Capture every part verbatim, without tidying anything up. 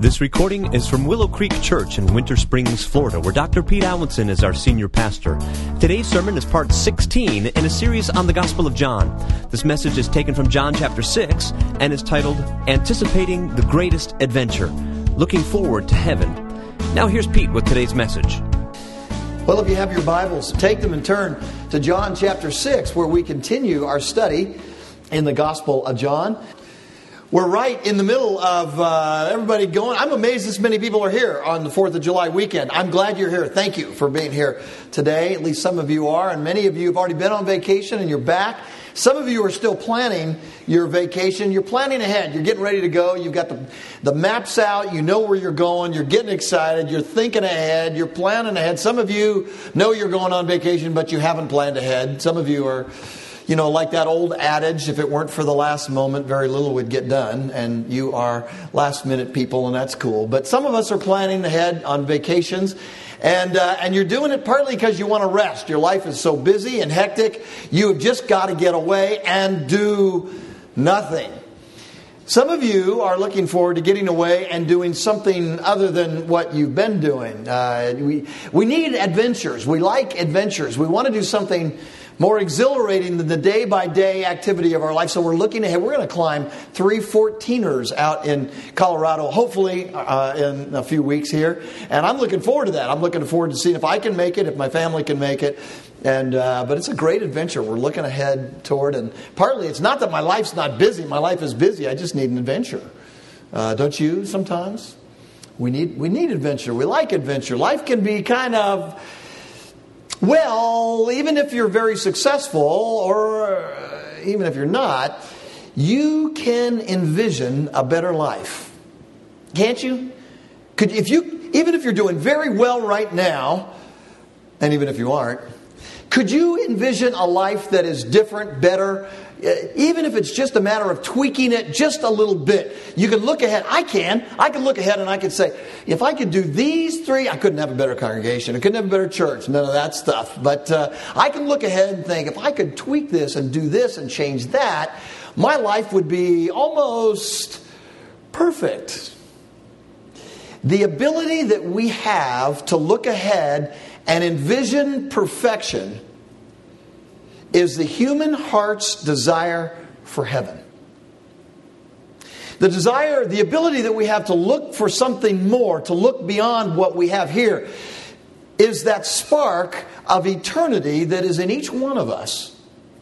This recording is from Willow Creek Church in Winter Springs, Florida, where Doctor Pete Allenson is our senior pastor. Today's sermon is part sixteen in a series on the Gospel of John. This message is taken from John chapter six and is titled, Anticipating the Greatest Adventure, Looking Forward to Heaven. Now here's Pete with today's message. Well, if you have your Bibles, take them and turn to John chapter six, where we continue our study in the Gospel of John. We're right in the middle of uh, everybody going. I'm amazed this many people are here on the fourth of July weekend. I'm glad you're here. Thank you for being here today. At least some of you are, and many of you have already been on vacation and you're back. Some of you are still planning your vacation. You're planning ahead. You're getting ready to go. You've got the, the maps out. You know where you're going. You're getting excited. You're thinking ahead. You're planning ahead. Some of you know you're going on vacation, but you haven't planned ahead. Some of you are, you know, like that old adage, if it weren't for the last moment, very little would get done. And you are last minute people, and that's cool. But some of us are planning ahead on vacations. And uh, and you're doing it partly because you want to rest. Your life is so busy and hectic. You have just got to get away and do nothing. Some of you are looking forward to getting away and doing something other than what you've been doing. Uh, we we need adventures. We like adventures. We want to do something more exhilarating than the day-by-day activity of our life. So we're looking ahead. We're going to climb three fourteeners out in Colorado, hopefully uh, in a few weeks here. And I'm looking forward to that. I'm looking forward to seeing if I can make it, if my family can make it. And uh, but it's a great adventure we're looking ahead toward. And partly it's not that my life's not busy. My life is busy. I just need an adventure. Uh, don't you sometimes? We need we need adventure. We like adventure. Life can be kind of... Well, even if you're very successful, or uh, even if you're not, you can envision a better life. Can't you? Could if you even if you're doing very well right now, and even if you aren't, could you envision a life that is different, better? Even if it's just a matter of tweaking it just a little bit. You can look ahead. I can. I can look ahead and I can say, if I could do these three, I couldn't have a better congregation. I couldn't have a better church. None of that stuff. But uh, I can look ahead and think, if I could tweak this and do this and change that, my life would be almost perfect. The ability that we have to look ahead and envision perfection is the human heart's desire for heaven. The desire, the ability that we have to look for something more, to look beyond what we have here, is that spark of eternity that is in each one of us.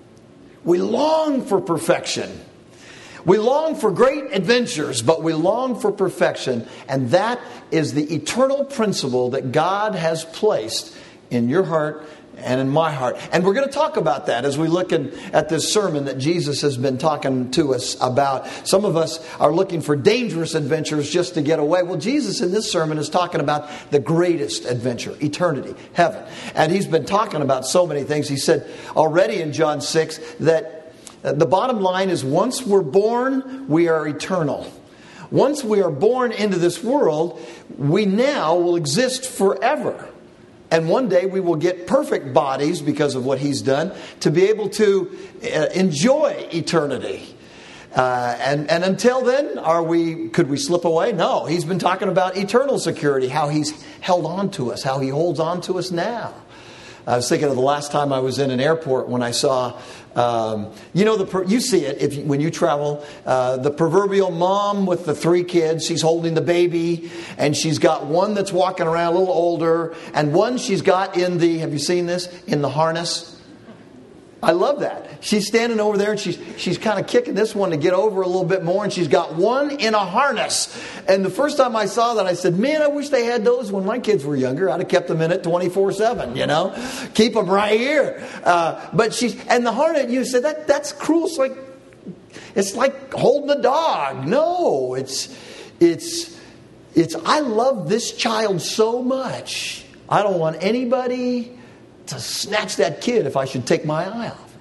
We long for perfection. We long for great adventures, but we long for perfection. And that is the eternal principle that God has placed in your heart and in my heart. And we're going to talk about that as we look in, at this sermon that Jesus has been talking to us about. Some of us are looking for dangerous adventures just to get away. Well, Jesus in this sermon is talking about the greatest adventure, eternity, heaven. And he's been talking about so many things. He said already in John six that the bottom line is once we're born, we are eternal. Once we are born into this world, we now will exist forever. And one day we will get perfect bodies because of what he's done to be able to uh, enjoy eternity. Uh, and, and until then, are we? Could we slip away? No. He's been talking about eternal security, how he's held on to us, how he holds on to us now. I was thinking of the last time I was in an airport when I saw, um, you know, the you see it if you, when you travel, uh, the proverbial mom with the three kids. She's holding the baby, and she's got one that's walking around a little older, and one she's got in the, have you seen this, in the harness? I love that. She's standing over there and she's she's kind of kicking this one to get over a little bit more, and she's got one in a harness. And the first time I saw that, I said, man, I wish they had those when my kids were younger. I'd have kept them in it twenty-four seven, you know. Keep them right here. Uh, but she's, and the harness, you said, that that's cruel. It's like, it's like holding a dog. No, it's, it's, it's, I love this child so much. I don't want anybody to snatch that kid if I should take my eye off.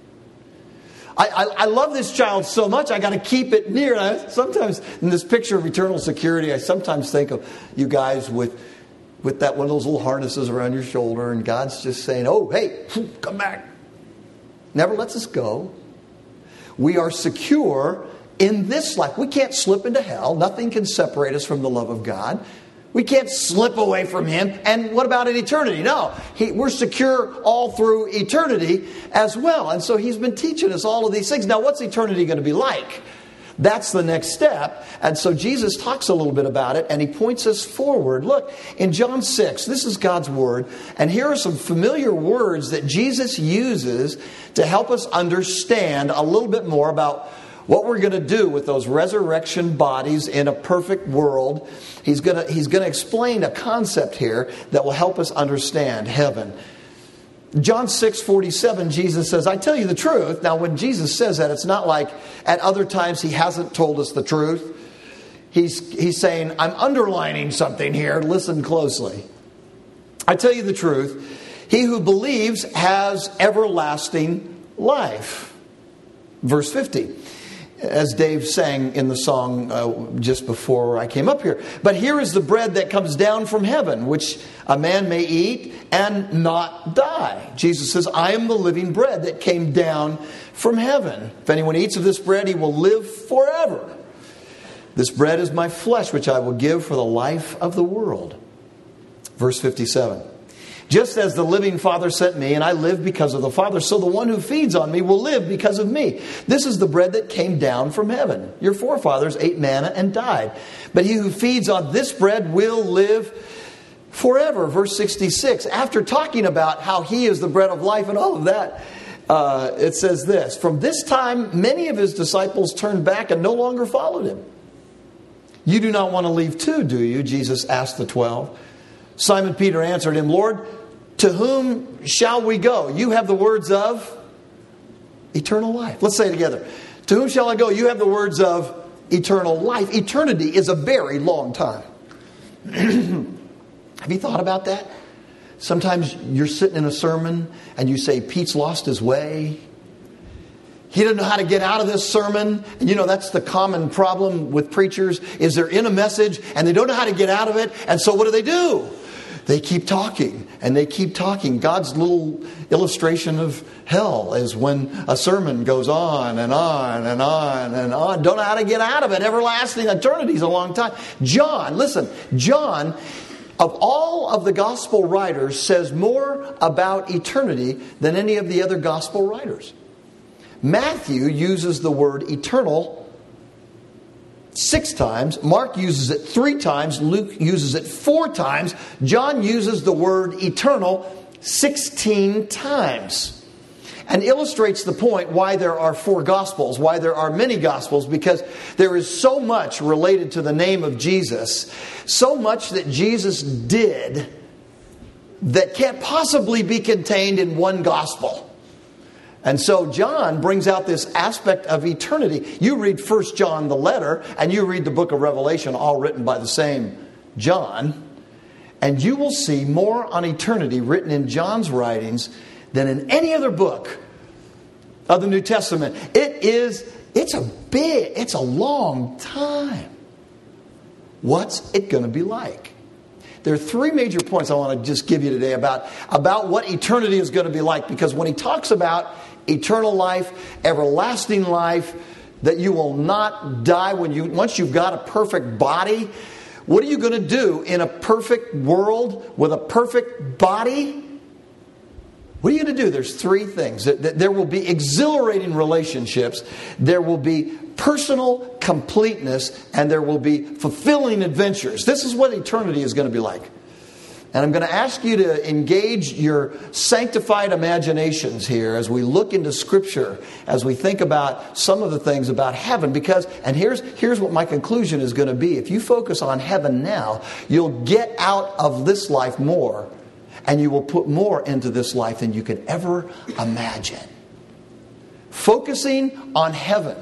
I, I, I love this child so much, I got to keep it near. And I, sometimes in this picture of eternal security, I sometimes think of you guys with with that one of those little harnesses around your shoulder, and God's just saying, oh, hey, come back. Never lets us go. We are secure in this life. We can't slip into hell. Nothing can separate us from the love of God. We can't slip away from Him. And what about in eternity? No, he, we're secure all through eternity as well. And so He's been teaching us all of these things. Now, what's eternity going to be like? That's the next step. And so Jesus talks a little bit about it, and He points us forward. Look, in John six, this is God's Word. And here are some familiar words that Jesus uses to help us understand a little bit more about what we're going to do with those resurrection bodies in a perfect world. He's going to, he's going to explain a concept here that will help us understand heaven. John six forty-seven, Jesus says, I tell you the truth. Now, when Jesus says that, it's not like at other times He hasn't told us the truth. He's, he's saying, I'm underlining something here. Listen closely. I tell you the truth. He who believes has everlasting life. Verse fifty. As Dave sang in the song uh, just before I came up here. But here is the bread that comes down from heaven, which a man may eat and not die. Jesus says, I am the living bread that came down from heaven. If anyone eats of this bread, he will live forever. This bread is my flesh, which I will give for the life of the world. Verse fifty-seven. Just as the living Father sent me, and I live because of the Father, so the one who feeds on me will live because of me. This is the bread that came down from heaven. Your forefathers ate manna and died. But he who feeds on this bread will live forever. Verse sixty-six. After talking about how He is the bread of life and all of that, uh, it says this. From this time, many of His disciples turned back and no longer followed Him. You do not want to leave too, do you? Jesus asked the twelve. Simon Peter answered Him, Lord, to whom shall we go? You have the words of eternal life. Let's say it together. To whom shall I go? You have the words of eternal life. Eternity is a very long time. Have you thought about that? Sometimes you're sitting in a sermon and you say, Pete's lost his way. He doesn't know how to get out of this sermon. And you know, that's the common problem with preachers, is they're in a message and they don't know how to get out of it. And so what do they do? They keep talking and they keep talking. God's little illustration of hell is when a sermon goes on and on and on and on. Don't know how to get out of it. Everlasting eternity is a long time. John, listen, John, of all of the gospel writers, says more about eternity than any of the other gospel writers. Matthew uses the word eternal six times. Mark uses it three times. Luke uses it four times. John uses the word eternal sixteen times. And illustrates the point why there are four Gospels, why there are many Gospels, because there is so much related to the name of Jesus, so much that Jesus did that can't possibly be contained in one Gospel. And so John brings out this aspect of eternity. You read First John, the letter, and you read the book of Revelation, all written by the same John, and you will see more on eternity written in John's writings than in any other book of the New Testament. It is, it's a big, it's a long time. What's it going to be like? There are three major points I want to just give you today about, about what eternity is going to be like. Because when he talks about eternal life, everlasting life, that you will not die when you once you've got a perfect body, what are you going to do in a perfect world with a perfect body? What are you going to do? There's three things. There will be exhilarating relationships. There will be personal completeness. And there will be fulfilling adventures. This is what eternity is going to be like. And I'm going to ask you to engage your sanctified imaginations here as we look into Scripture, as we think about some of the things about heaven. Because, and here's, here's what my conclusion is going to be. If you focus on heaven now, you'll get out of this life more. And you will put more into this life than you could ever imagine. Focusing on heaven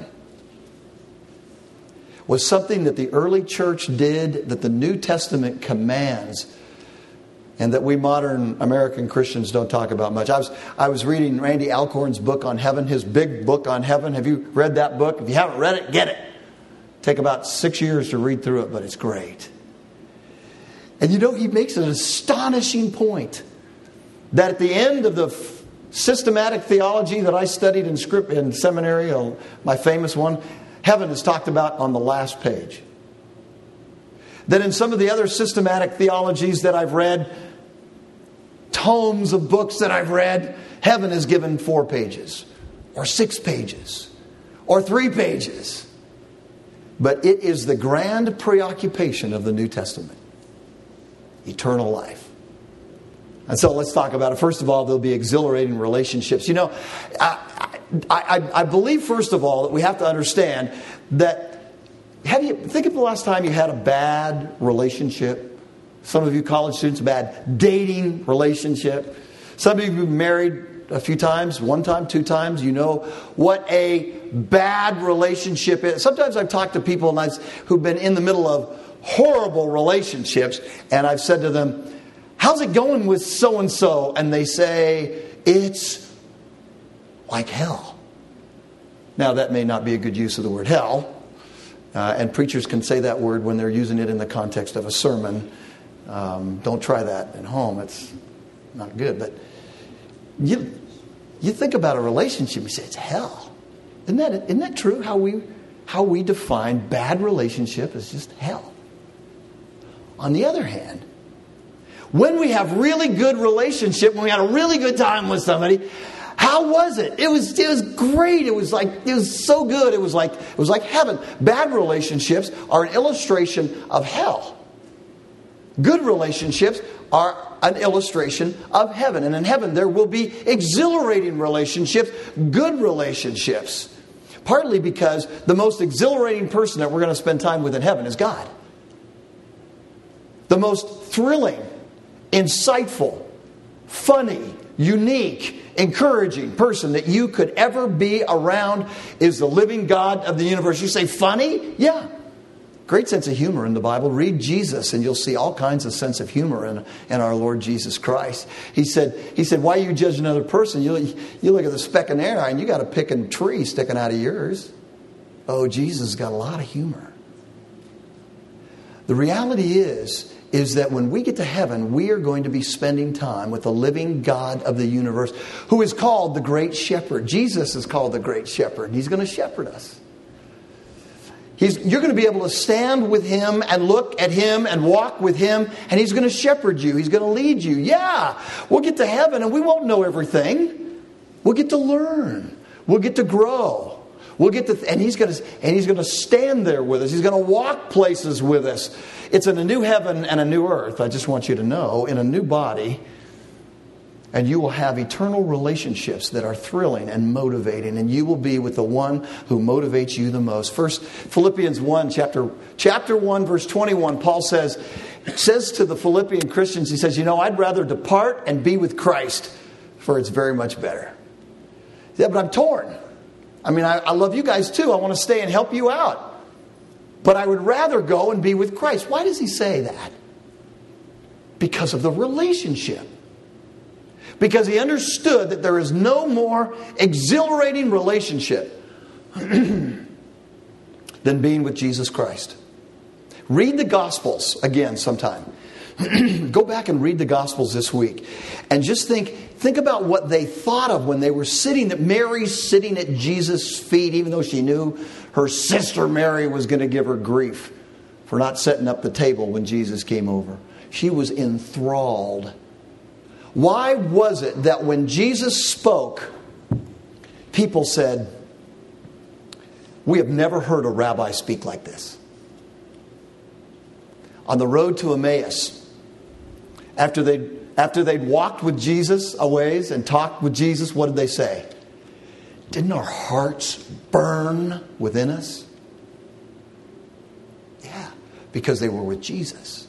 was something that the early church did, that the New Testament commands, and that we modern American Christians don't talk about much. I was I was reading Randy Alcorn's book on heaven, his big book on heaven. Have you read that book? If you haven't read it, get it. Take about six years to read through it, but it's great. And you know, he makes an astonishing point that at the end of the f- systematic theology that I studied in script in seminary, my famous one, heaven is talked about on the last page. That in some of the other systematic theologies that I've read, tomes of books that I've read, heaven is given four pages, or six pages, or three pages. But it is the grand preoccupation of the New Testament. Eternal life. And so let's talk about it. First of all, there'll be exhilarating relationships. You know, I, I, I believe, first of all, that we have to understand that, have you, think of the last time you had a bad relationship. Some of you college students, a bad dating relationship. Some of you have been married a few times, one time, two times. You know what a bad relationship is. Sometimes I've talked to people and I've, who've been in the middle of horrible relationships, and I've said to them, how's it going with so-and-so? And they say, it's like hell. Now, that may not be a good use of the word hell. Uh, and preachers can say that word when they're using it in the context of a sermon. Um, don't try that at home. It's not good. But you, you think about a relationship, you say, it's hell. Isn't that, isn't that true? How we, how we define bad relationship is just hell. On the other hand, when we have really good relationship, when we had a really good time with somebody, how was it? It was it was great. It was like it was so good. It was like it was like heaven. Bad relationships are an illustration of hell. Good relationships are an illustration of heaven. And in heaven there will be exhilarating relationships, good relationships. Partly because the most exhilarating person that we're going to spend time with in heaven is God. The most thrilling, insightful, funny, unique, encouraging person that you could ever be around is the living God of the universe. You say, funny? Yeah. Great sense of humor in the Bible. Read Jesus and you'll see all kinds of sense of humor in, in our Lord Jesus Christ. He said, he said, why you judge another person? You, you look at the speck in their eye and you got a picking tree sticking out of yours. Oh, Jesus got a lot of humor. The reality is, is that when we get to heaven, we are going to be spending time with the living God of the universe, who is called the Great Shepherd. Jesus is called the Great Shepherd, and He's going to shepherd us. He's, you're going to be able to stand with Him and look at Him and walk with Him, and He's going to shepherd you. He's going to lead you. Yeah, we'll get to heaven, and we won't know everything. We'll get to learn. We'll get to grow. We'll get to, and he's going to, and he's going to stand there with us. He's going to walk places with us. It's in a new heaven and a new earth. I just want you to know, in a new body, and you will have eternal relationships that are thrilling and motivating, and you will be with the one who motivates you the most. First, Philippians one, chapter chapter one, verse twenty-one. Paul says, says to the Philippian Christians, he says, "You know, I'd rather depart and be with Christ, for it's very much better." Yeah, but I'm torn. I mean, I, I love you guys too. I want to stay and help you out. But I would rather go and be with Christ. Why does he say that? Because of the relationship. Because he understood that there is no more exhilarating relationship than being with Jesus Christ. Read the Gospels again sometime. Go back and read the Gospels this week. And just think, think about what they thought of when they were sitting, that Mary's sitting at Jesus' feet, even though she knew her sister Mary was going to give her grief for not setting up the table when Jesus came over. She was enthralled. Why was it that when Jesus spoke, people said, "We have never heard a rabbi speak like this"? On the road to Emmaus, after they'd, after they'd walked with Jesus a ways and talked with Jesus, what did they say? "Didn't our hearts burn within us?" Yeah, because they were with Jesus.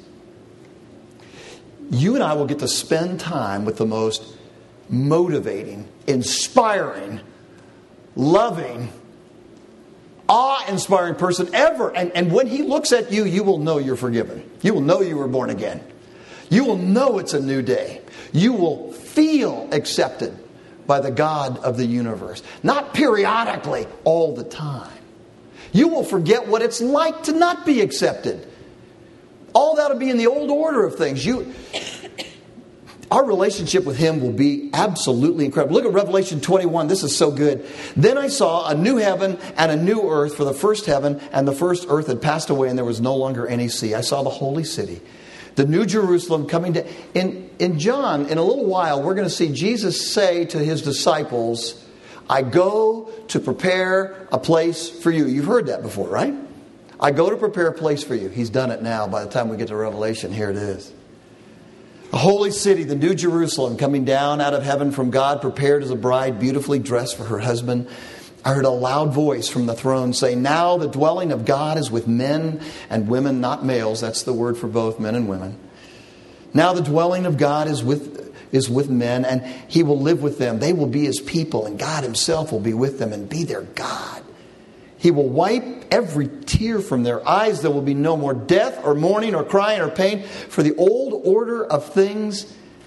You and I will get to spend time with the most motivating, inspiring, loving, awe-inspiring person ever. And, and when he looks at you, you will know you're forgiven. You will know you were born again. You will know it's a new day. You will feel accepted by the God of the universe. Not periodically, all the time. You will forget what it's like to not be accepted. All that will be in the old order of things. You, Our relationship with Him will be absolutely incredible. Look at Revelation twenty-one. This is so good. Then I saw a new heaven and a new earth, for the first heaven and the first earth had passed away, and there was no longer any sea. I saw the holy city, the new Jerusalem, coming to... In, in John, in a little while, we're going to see Jesus say to His disciples, I go to prepare a place for you. You've heard that before, right? I go to prepare a place for you. He's done it now. By the time we get to Revelation, here it is. A holy city, the new Jerusalem, coming down out of heaven from God, prepared as a bride, beautifully dressed for her husband. I heard a loud voice from the throne say, now the dwelling of God is with men and women, not males. That's the word for both men and women. Now the dwelling of God is with, is with men, and He will live with them. They will be His people, and God Himself will be with them and be their God. He will wipe every tear from their eyes. There will be no more death or mourning or crying or pain, for the old order of things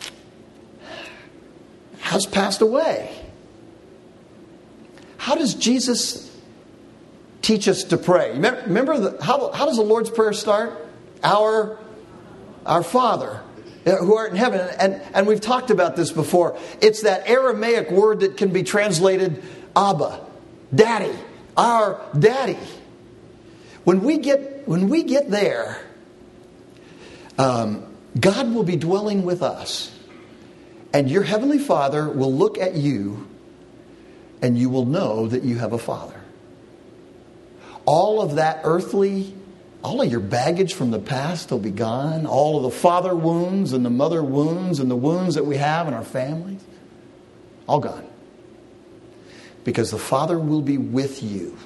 has passed away. How does Jesus teach us to pray? Remember, the, how, how does the Lord's Prayer start? Our, our Father, who art in heaven. And, and we've talked about this before. It's that Aramaic word that can be translated Abba, Daddy. Our Daddy. When we get when we get there, um, God will be dwelling with us, and your Heavenly Father will look at you, and you will know that you have a Father. All of that earthly, all of your baggage from the past will be gone. All of the father wounds and the mother wounds and the wounds that we have in our families, all gone. Because the Father will be with you.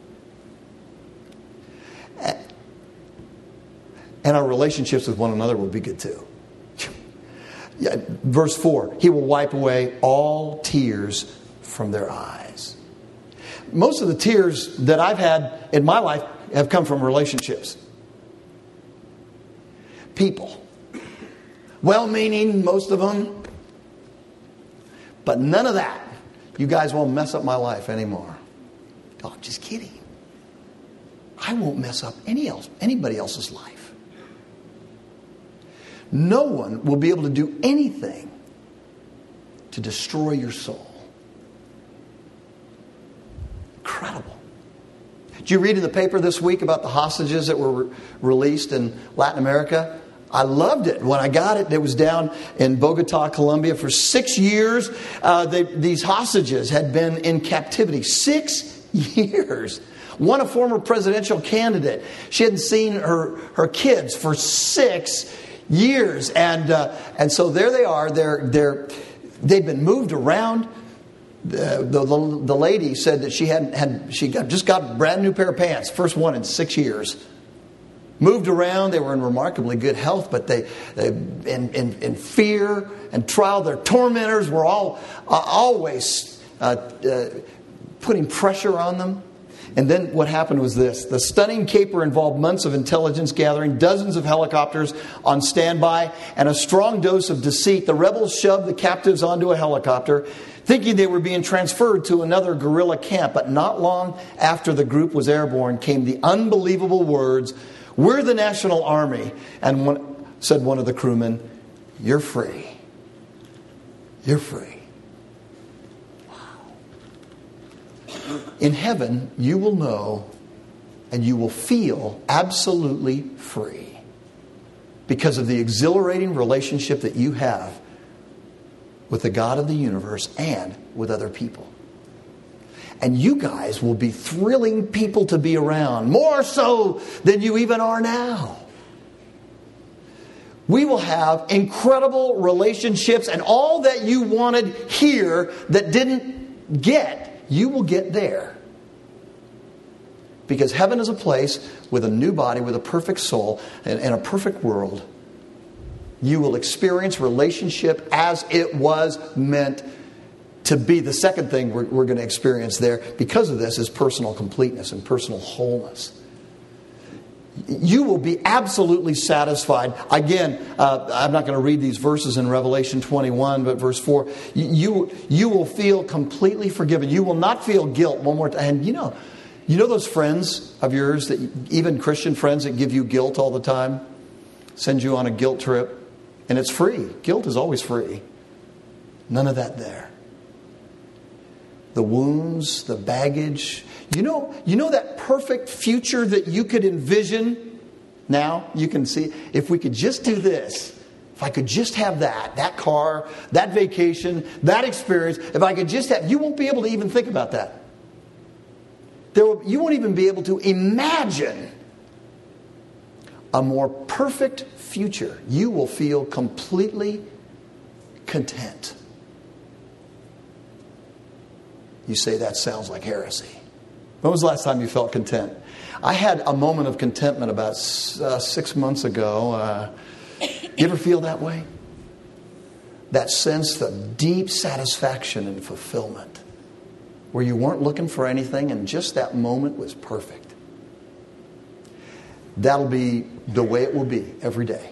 And our relationships with one another will be good too. Yeah, verse four, He will wipe away all tears from their eyes. Most of the tears that I've had in my life have come from relationships. People. Well-meaning, most of them. But none of that. You guys won't mess up my life anymore. Oh, I'm just kidding. I won't mess up any else, anybody else's life. No one will be able to do anything to destroy your soul. Incredible. Did you read in the paper this week about the hostages that were re- released in Latin America? I loved it. When I got it, it was down in Bogota, Colombia. For six years, uh, they, these hostages had been in captivity. Six years. One, a former presidential candidate. She hadn't seen her, her kids for six years. And uh, and so there they are. They're, they're, they'd been moved around. The, the, the lady said that she hadn't had she got, just got a brand new pair of pants. First one in six years. Moved around, they were in remarkably good health, but they, they in, in, in fear and trial, their tormentors were all uh, always uh, uh, putting pressure on them. And then what happened was this. The stunning caper involved months of intelligence gathering, dozens of helicopters on standby, and a strong dose of deceit. The rebels shoved the captives onto a helicopter, thinking they were being transferred to another guerrilla camp. But not long after the group was airborne came the unbelievable words, "We're the National Army." And one, said one of the crewmen, "You're free. You're free." Wow. In heaven, you will know and you will feel absolutely free because of the exhilarating relationship that you have with the God of the universe and with other people. And you guys will be thrilling people to be around, more so than you even are now. We will have incredible relationships, and all that you wanted here that didn't get, you will get there. Because heaven is a place with a new body, with a perfect soul, and, and a perfect world. You will experience relationship as it was meant to be. The second thing we're, we're going to experience there because of this is personal completeness and personal wholeness. You will be absolutely satisfied. Again, uh, I'm not going to read these verses in Revelation twenty-one, but verse four, you, you will feel completely forgiven. You will not feel guilt one more time. And you know, you know those friends of yours, that even Christian friends that give you guilt all the time, send you on a guilt trip. And it's free. Guilt is always free. None of that there. The wounds, the baggage. You know, you know that perfect future that you could envision now? You can see, if we could just do this, if I could just have that, that car, that vacation, that experience, if I could just have, you won't be able to even think about that. There will, you won't even be able to imagine a more perfect future. You will feel completely content. You say that sounds like heresy. When was the last time you felt content? I had a moment of contentment about uh, six months ago. Uh, you ever feel that way? That sense of deep satisfaction and fulfillment, where you weren't looking for anything and just that moment was perfect. That'll be the way it will be every day.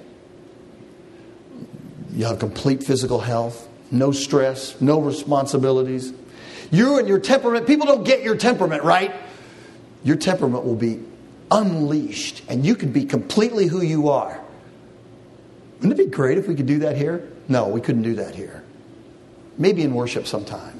You have complete physical health, no stress, no responsibilities. You and your temperament, people don't get your temperament, right? Your temperament will be unleashed and you can be completely who you are. Wouldn't it be great if we could do that here? No, we couldn't do that here. Maybe in worship sometime.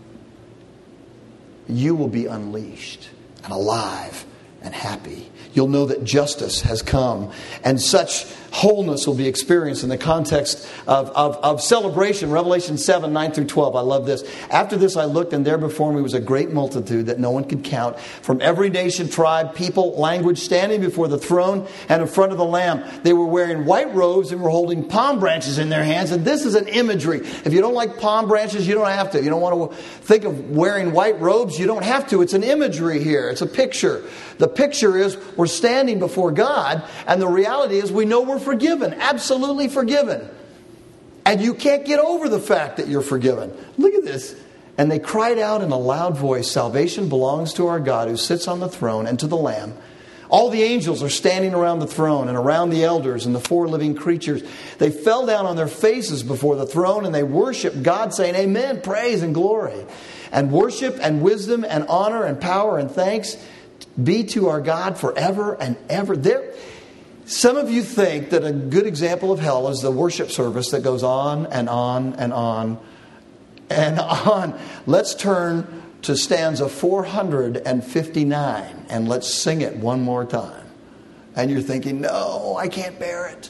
You will be unleashed and alive and happy. You'll know that justice has come, and such wholeness will be experienced in the context of, of, of celebration. Revelation seven, nine through twelve. I love this. After this I looked, and there before me was a great multitude that no one could count, from every nation, tribe, people, language, standing before the throne and in front of the Lamb. They were wearing white robes and were holding palm branches in their hands. And this is an imagery. If you don't like palm branches, you don't have to. You don't want to think of wearing white robes, you don't have to. It's an imagery here. It's a picture. The picture is we're standing before God, and the reality is we know we're forgiven, absolutely forgiven. And you can't get over the fact that you're forgiven. Look at this. And they cried out in a loud voice, "Salvation belongs to our God who sits on the throne and to the Lamb." All the angels are standing around the throne and around the elders and the four living creatures. They fell down on their faces before the throne and they worshiped God, saying, "Amen, praise and glory, and worship and wisdom and honor and power and thanks be to our God forever and ever." There, some of you think that a good example of hell is the worship service that goes on and on and on and on. Let's turn to stanza four hundred fifty-nine and let's sing it one more time. And you're thinking, no, I can't bear it.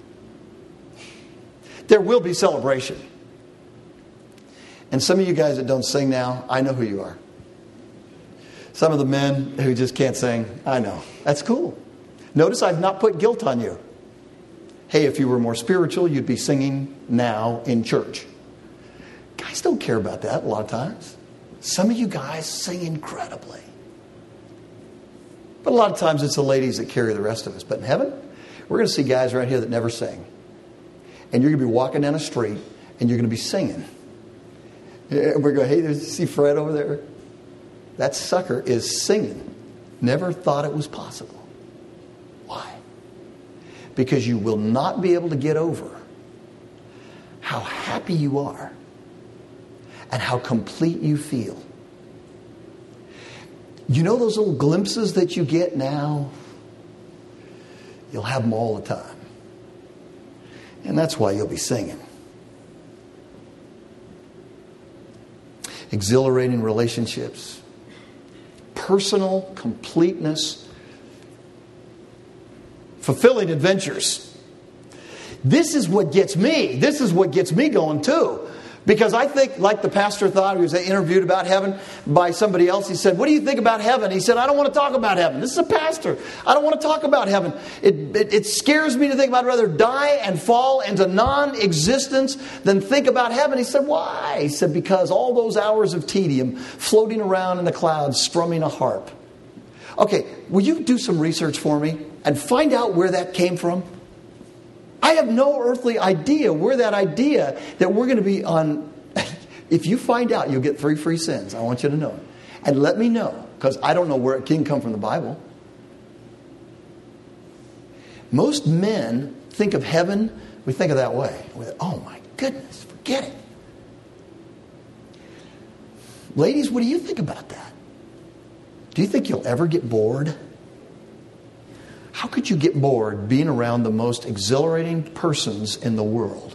There will be celebration. And some of you guys that don't sing now, I know who you are. Some of the men who just can't sing, I know. That's cool. Notice I've not put guilt on you. Hey, if you were more spiritual, you'd be singing now in church. Guys don't care about that a lot of times. Some of you guys sing incredibly. But a lot of times it's the ladies that carry the rest of us. But in heaven, we're going to see guys right here that never sing. And you're going to be walking down a street and you're going to be singing. And we're going, hey, there's, see Fred over there? That sucker is singing. Never thought it was possible. Why? Because you will not be able to get over how happy you are and how complete you feel. You know those little glimpses that you get now? You'll have them all the time. And that's why you'll be singing. Exhilarating relationships. Personal completeness. Fulfilling adventures. This is what gets me. This is what gets me going too. Because I think, like the pastor thought, he was interviewed about heaven by somebody else. He said, "What do you think about heaven?" He said, "I don't want to talk about heaven." This is a pastor. "I don't want to talk about heaven. It, it, it scares me to think about it. I'd rather die and fall into non-existence than think about heaven." He said, "Why?" He said, "Because all those hours of tedium floating around in the clouds, strumming a harp." Okay, will you do some research for me and find out where that came from? I have no earthly idea where that idea that we're going to be on. If you find out, you'll get three free sins. I want you to know it. And let me know, because I don't know where it can come from the Bible. Most men think of heaven, we think of that way. Oh my goodness, forget it. Ladies, what do you think about that? Do you think you'll ever get bored? How could you get bored being around the most exhilarating persons in the world?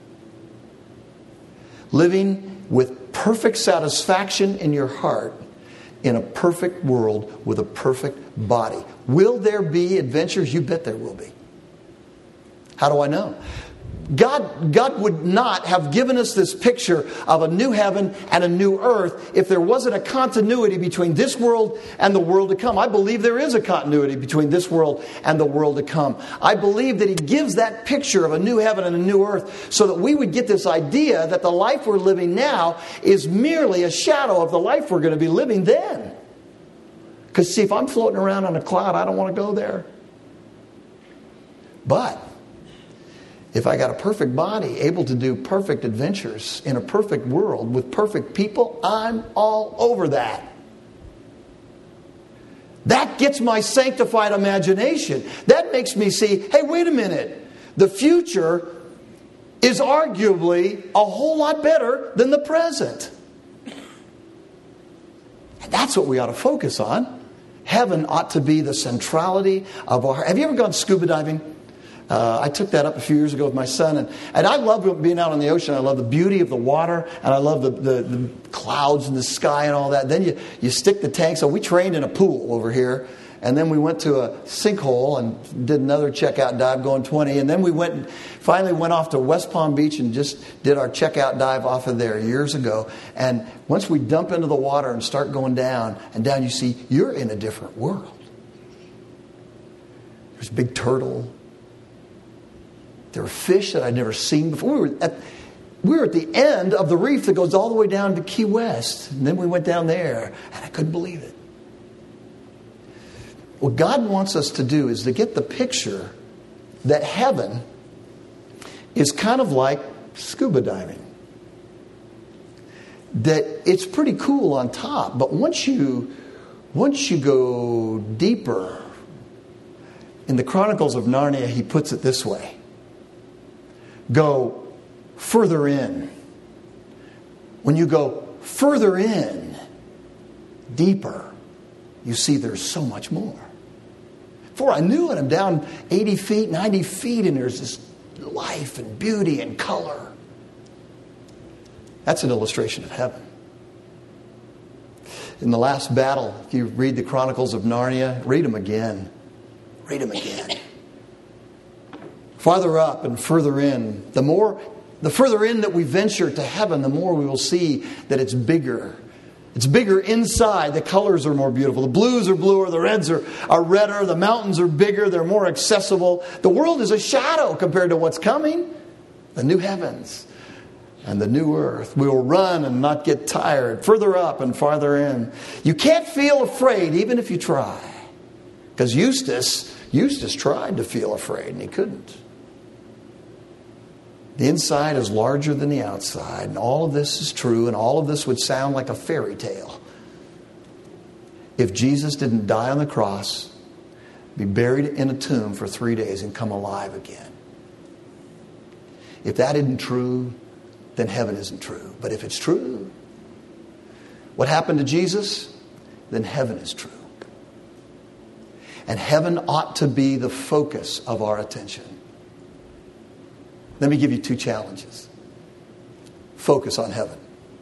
Living with perfect satisfaction in your heart in a perfect world with a perfect body. Will there be adventures? You bet there will be. How do I know? God, God would not have given us this picture of a new heaven and a new earth if there wasn't a continuity between this world and the world to come. I believe there is a continuity between this world and the world to come. I believe that He gives that picture of a new heaven and a new earth so that we would get this idea that the life we're living now is merely a shadow of the life we're going to be living then. Because see, if I'm floating around on a cloud, I don't want to go there. But if I got a perfect body, able to do perfect adventures in a perfect world with perfect people, I'm all over that. That gets my sanctified imagination. That makes me see, hey, wait a minute. The future is arguably a whole lot better than the present. And that's what we ought to focus on. Heaven ought to be the centrality of our... Have you ever gone scuba diving? Uh, I took that up a few years ago with my son, and, and I love being out on the ocean. I love the beauty of the water, and I love the, the, the clouds and the sky and all that. Then you, you stick the tank. So we trained in a pool over here, and then we went to a sinkhole and did another checkout dive going twenty. And then we went and finally went off to West Palm Beach and just did our checkout dive off of there years ago. And once we dump into the water and start going down and down, you see you're in a different world. There's a big turtle. There were fish that I'd never seen before. We were, at, we were at the end of the reef that goes all the way down to Key West. And then we went down there, and I couldn't believe it. What God wants us to do is to get the picture that heaven is kind of like scuba diving. That it's pretty cool on top, but once you, once you go deeper, in the Chronicles of Narnia, he puts it this way. Go further in. When you go further in, deeper, you see there's so much more. Before I knew it, I'm down eighty feet, ninety feet, and there's this life and beauty and color. That's an illustration of heaven. In the last battle, if you read the Chronicles of Narnia, read them again. Read them again. Farther up and further in, the more, the further in that we venture to heaven, the more we will see that it's bigger. It's bigger inside. The colors are more beautiful. The blues are bluer. The reds are, are redder. The mountains are bigger. They're more accessible. The world is a shadow compared to what's coming. The new heavens and the new earth. We will run and not get tired. Further up and farther in. You can't feel afraid even if you try. Because Eustace, Eustace tried to feel afraid and he couldn't. The inside is larger than the outside, and all of this is true, and all of this would sound like a fairy tale if Jesus didn't die on the cross, be buried in a tomb for three days, and come alive again. If that isn't true, then heaven isn't true. But if it's true, what happened to Jesus, then heaven is true. And heaven ought to be the focus of our attention. Let me give you two challenges. Focus on heaven.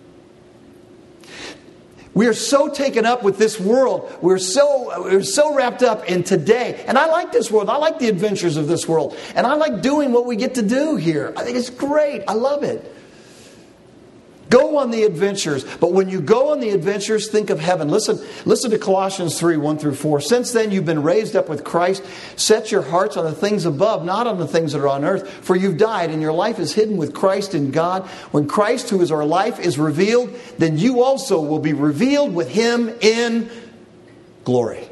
We are so taken up with this world. We're so, we're so wrapped up in today. And I like this world. I like the adventures of this world. And I like doing what we get to do here. I think it's great. I love it. Go on the adventures. But when you go on the adventures, think of heaven. Listen, listen to Colossians three, one through four. Since then you've been raised up with Christ. Set your hearts on the things above, not on the things that are on earth. For you've died and your life is hidden with Christ in God. When Christ, who is our life, is revealed, then you also will be revealed with Him in glory.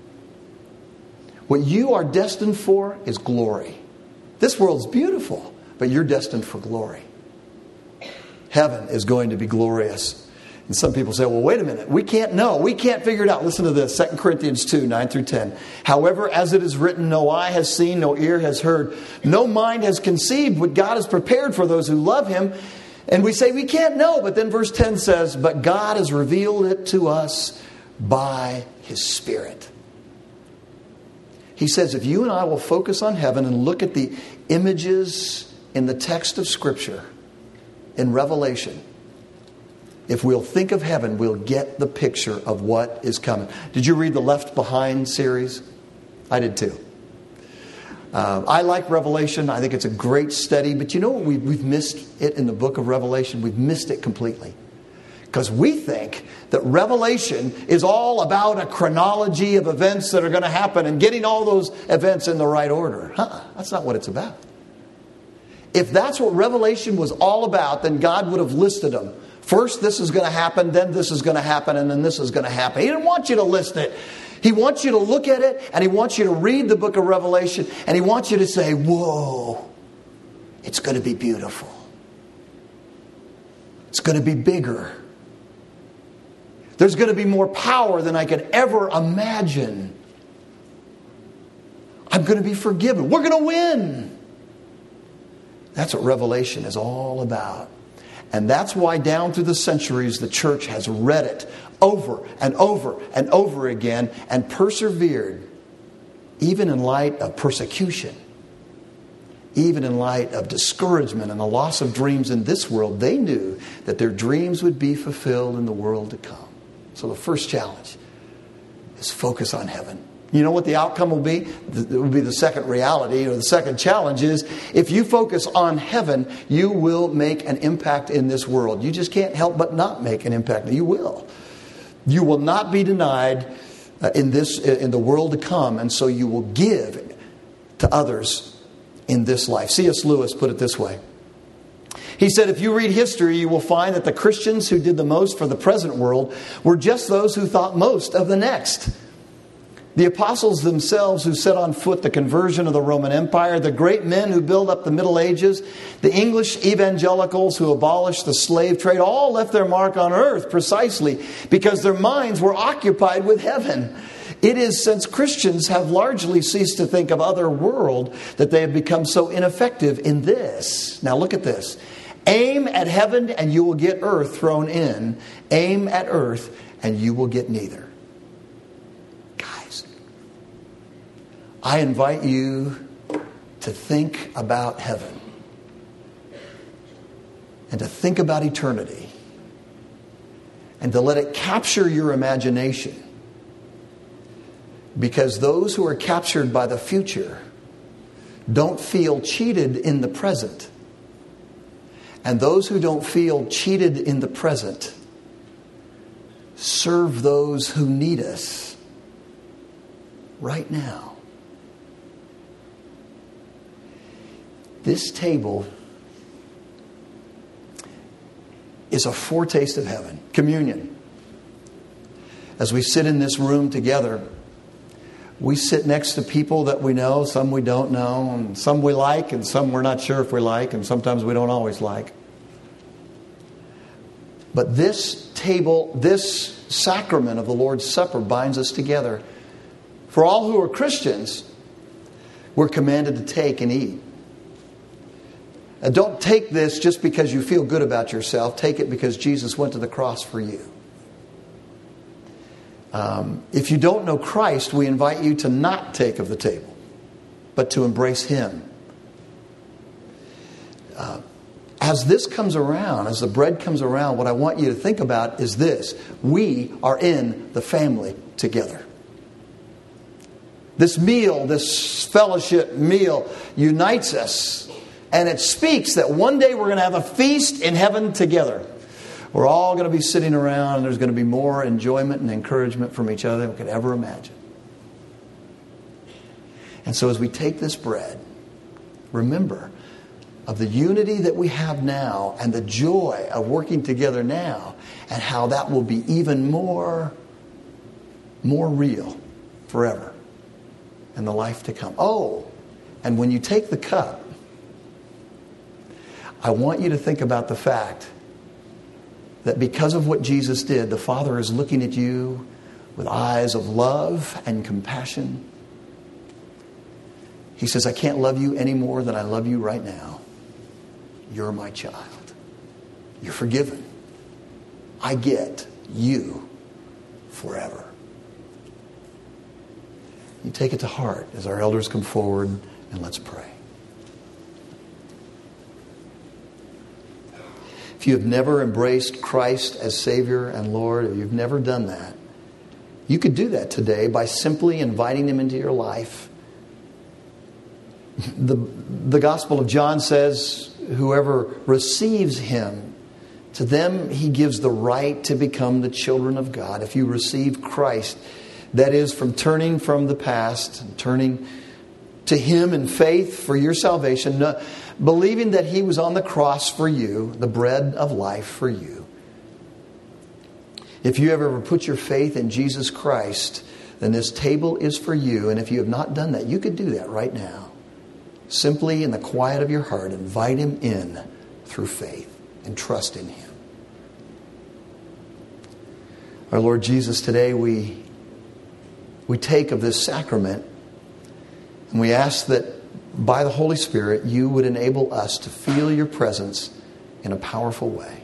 What you are destined for is glory. This world's beautiful, but you're destined for glory. Heaven is going to be glorious. And some people say, well, wait a minute. We can't know. We can't figure it out. Listen to this. Second Corinthians two, nine through ten. However, as it is written, no eye has seen, no ear has heard, no mind has conceived what God has prepared for those who love Him. And we say we can't know. But then verse ten says, but God has revealed it to us by His Spirit. He says if you and I will focus on heaven and look at the images in the text of Scripture, in Revelation, if we'll think of heaven, we'll get the picture of what is coming. Did you read the Left Behind series? I did too. Uh, I like Revelation. I think it's a great study. But you know what? We've, we've missed it in the book of Revelation. We've missed it completely. Because we think that Revelation is all about a chronology of events that are going to happen and getting all those events in the right order. Huh, that's not what it's about. If that's what Revelation was all about, then God would have listed them. First, this is going to happen, then this is going to happen, and then this is going to happen. He didn't want you to list it. He wants you to look at it, and He wants you to read the book of Revelation, and He wants you to say, whoa, it's going to be beautiful. It's going to be bigger. There's going to be more power than I could ever imagine. I'm going to be forgiven. We're going to win. That's what Revelation is all about. And that's why down through the centuries, the church has read it over and over and over again and persevered, even in light of persecution, even in light of discouragement and the loss of dreams in this world. They knew that their dreams would be fulfilled in the world to come. So the first challenge is focus on heaven. You know what the outcome will be? It will be the second reality, or the second challenge is, if you focus on heaven, you will make an impact in this world. You just can't help but not make an impact. You will. You will not be denied uh, in this in the world to come, and so you will give to others in this life. C S Lewis put it this way. He said, if you read history, you will find that the Christians who did the most for the present world were just those who thought most of the next. The apostles themselves who set on foot the conversion of the Roman Empire, the great men who built up the Middle Ages, the English evangelicals who abolished the slave trade, all left their mark on earth precisely because their minds were occupied with heaven. It is since Christians have largely ceased to think of other world that they have become so ineffective in this. Now look at this. Aim at heaven and you will get earth thrown in. Aim at earth and you will get neither. I invite you to think about heaven and to think about eternity and to let it capture your imagination, because those who are captured by the future don't feel cheated in the present, and those who don't feel cheated in the present serve those who need us right now. This table is a foretaste of heaven, communion. As we sit in this room together, we sit next to people that we know, some we don't know, and some we like, and some we're not sure if we like, and sometimes we don't always like. But this table, this sacrament of the Lord's Supper binds us together. For all who are Christians, we're commanded to take and eat. And don't take this just because you feel good about yourself. Take it because Jesus went to the cross for you. Um, if you don't know Christ, we invite you to not take of the table, but to embrace Him. Uh, as this comes around, as the bread comes around, what I want you to think about is this. We are in the family together. This meal, this fellowship meal unites us. And it speaks that one day we're going to have a feast in heaven together. We're all going to be sitting around and there's going to be more enjoyment and encouragement from each other than we could ever imagine. And so as we take this bread, remember of the unity that we have now and the joy of working together now, and how that will be even more, more real forever in the life to come. Oh, and when you take the cup, I want you to think about the fact that because of what Jesus did, the Father is looking at you with eyes of love and compassion. He says, I can't love you any more than I love you right now. You're my child. You're forgiven. I get you forever. you take it to heart as our elders come forward, and let's pray. If you have never embraced Christ as Savior and Lord, if you've never done that, you could do that today by simply inviting Him into your life. The, the Gospel of John says, whoever receives Him, to them He gives the right to become the children of God. If you receive Christ, that is, from turning from the past and turning to Him in faith for your salvation, believing that He was on the cross for you, the bread of life for you. If you have ever put your faith in Jesus Christ, then this table is for you. And if you have not done that, you could do that right now. Simply in the quiet of your heart, invite Him in through faith and trust in Him. Our Lord Jesus, today we, we take of this sacrament and we ask that by the Holy Spirit you would enable us to feel your presence in a powerful way.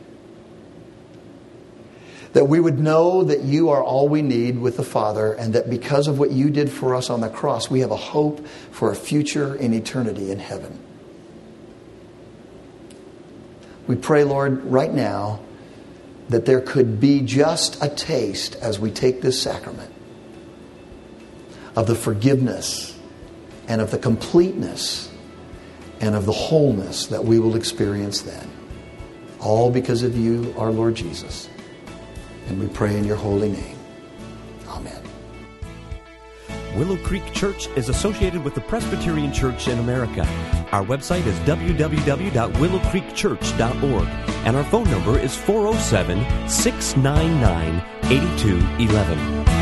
That we would know that you are all we need with the Father, and that because of what you did for us on the cross, we have a hope for a future in eternity in heaven. We pray, Lord, right now, that there could be just a taste as we take this sacrament of the forgiveness and of the completeness and of the wholeness that we will experience then. All because of you, our Lord Jesus. And we pray in your holy name. Amen. Willow Creek Church is associated with the Presbyterian Church in America. Our website is w w w dot willow creek church dot org, and our phone number is four oh seven, six nine nine, eight two one one.